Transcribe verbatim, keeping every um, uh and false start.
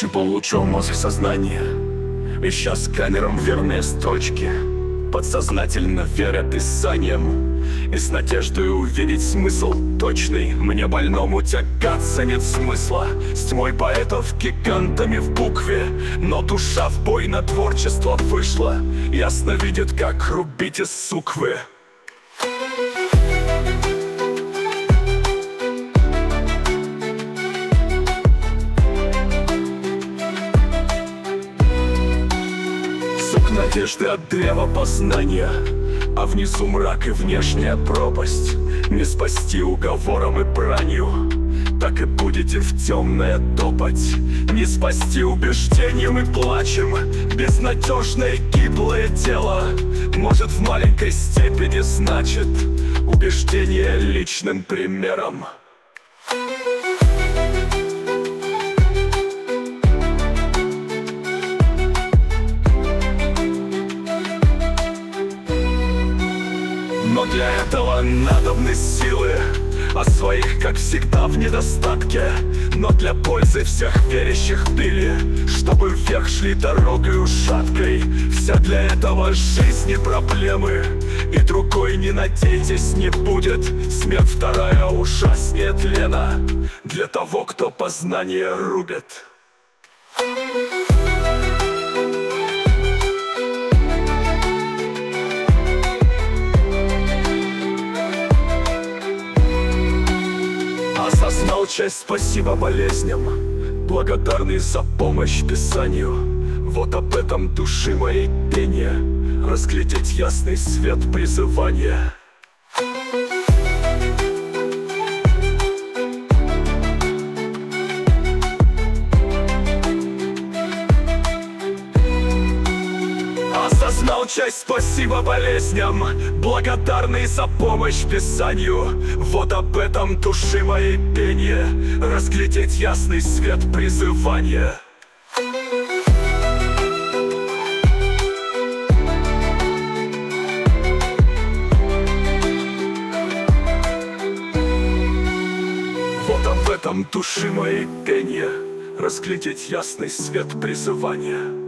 Прощупал лучом мозг сознания, ища сканером верные строчки. Подсознательно веря писаниям и с надеждой увидеть смысл точный. Мне больному тягаться нет смысла с тьмой поэтов гигантами в букве. Но душа в бой на творчество вышла, ясно видит, как рубить из суквы. Надежды от древа познания, а внизу мрак и внешняя пропасть. Не спасти уговором и бранью, так и будете в темное топать. Не спасти убеждением и плачем. Безнадежное гиблое тело может в маленькой степени значит убеждение личным примером. Но для этого надобны силы, а своих, как всегда, в недостатке. Но для пользы всех верящих были, чтобы вверх шли дорогою шаткой. Вся для этого жизни проблемы, и другой, не надейтесь, не будет. Смерть вторая ужаснее тлена для того, кто познание рубит. Осознал часть спасибо болезням, благодарный за помощь писанию. Вот об этом души моей пение, разглядеть ясный свет призывания. Осознал часть спасибо болезням, благодарный за помощь писанию. Вот об этом души моей пение, разглядеть ясный свет призывания. Вот об этом души моей пение, разглядеть ясный свет призывания.